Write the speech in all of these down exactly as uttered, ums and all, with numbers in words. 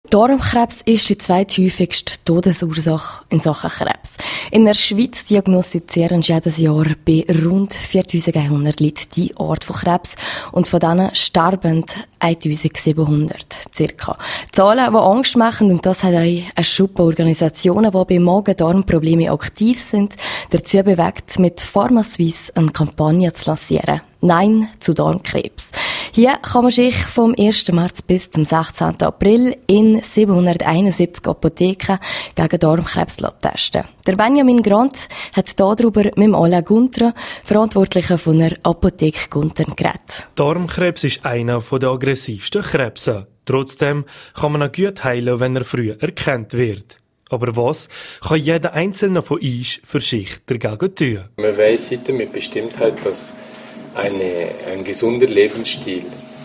Darmkrebs ist die zweithäufigste Todesursache in Sachen Krebs. In der Schweiz diagnostizieren jedes Jahr bei rund viertausendeinhundert Leuten die Art von Krebs und von denen sterben eintausendsiebenhundert circa. Zahlen, die Angst machen, und das hat auch eine Schuppe Organisationen, die bei Magen-Darm-Problemen aktiv sind, dazu bewegt, mit PharmaSuisse eine Kampagne zu lancieren. Nein zu Darmkrebs. Hier kann man sich vom ersten März bis zum sechzehnten April in siebenhunderteinundsiebzig Apotheken gegen Darmkrebs testen. Der Benjamin Grant hat darüber mit dem Alain Gunter, Verantwortlichen von der Apotheke Gunter, geredet. Darmkrebs ist einer der aggressivsten Krebse. Trotzdem kann man ihn gut heilen, wenn er früh erkannt wird. Aber was kann jeder Einzelne von uns für sich dagegen tun? Man weiss heute mit Bestimmtheit, dass eine, ein gesunder Lebensstil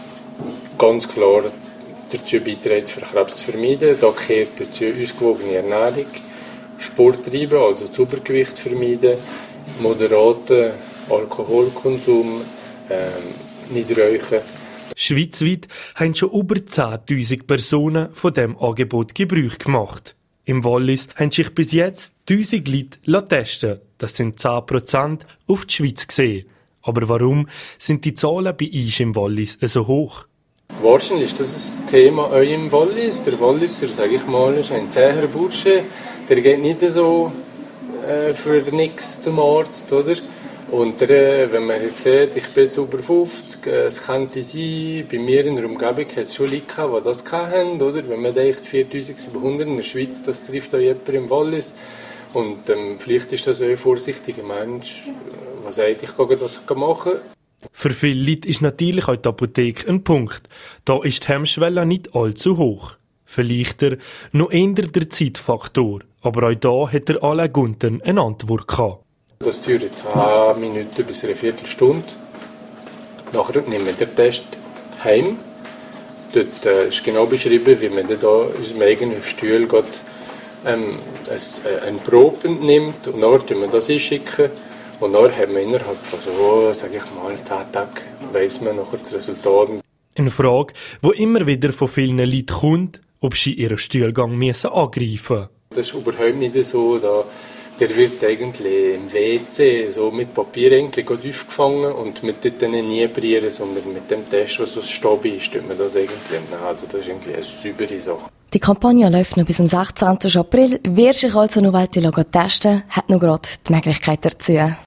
ganz klar dazu beiträgt, für Krebs zu vermeiden. Da gehört dazu ausgewogene Ernährung, Sport treiben, also das Übergewicht vermeiden, moderaten Alkoholkonsum, ähm, nicht rauchen. Schweizweit haben schon über zehntausend Personen von diesem Angebot Gebrauch gemacht. Im Wallis haben sich bis jetzt tausend Leute testen. Das sind zehn Prozent auf die Schweiz gesehen. Aber warum sind die Zahlen bei uns im Wallis so hoch? Wahrscheinlich ist das ein Thema auch im Wallis. Der Walliser, sage ich mal, ist ein zäher Bursche. Der geht nicht so äh, für nichts zum Arzt, oder? Und der, wenn man sieht, ich bin jetzt über fünfzig, äh, es könnte sein, bei mir in der Umgebung hat es schon Leute gehabt, die das hatten, oder? Wenn man denkt, viertausendsiebenhundert in der Schweiz, das trifft auch jemand im Wallis. Und ähm, vielleicht ist das auch ein vorsichtiger Mensch, was sagt, ich kann das machen. Für viele Leute ist natürlich auch die Apotheke ein Punkt. Da ist die Hemmschwelle nicht allzu hoch. Vielleicht noch eher der Zeitfaktor. Aber auch da hat der Alain Gunter eine Antwort gehabt. Das dauert zehn Minuten bis eine Viertelstunde. Nachher nehmen wir den Test heim. Dort äh, ist genau beschrieben, wie man da aus dem eigenen Stuhl geht, ähm, eine Probe nimmt und dann schicken wir das einschicken. Und dann haben wir innerhalb von so, sage ich mal, zehn Tagen, weiss man nachher das Resultat. Eine Frage, die immer wieder von vielen Leuten kommt, ob sie ihren Stuhlgang angreifen müssen. Das ist überhaupt nicht so. Da, der wird eigentlich im W C so mit Papier eigentlich aufgefangen und man tut den nie brieren, sondern mit dem Test, was aus Staub ist, tut man das eigentlich nehmen. Also das ist eigentlich eine saubere Sache. Die Kampagne läuft noch bis zum sechzehnten April. Wer sich also noch weiter testen will, hat noch gerade die Möglichkeit dazu.